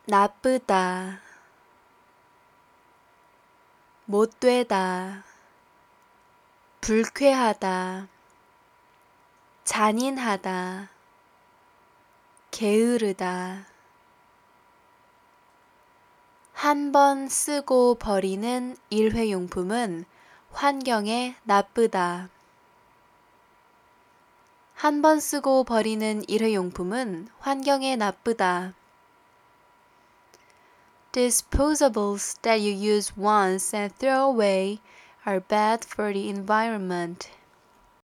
나쁘다, 못되다, 불쾌하다, 잔인하다, 게으르다. 한 번 쓰고 버리는 일회용품은 환경에 나쁘다. 한 번 쓰고 버리는 일회용품은 환경에 나쁘다. Disposables that you use once and throw away are bad for the environment.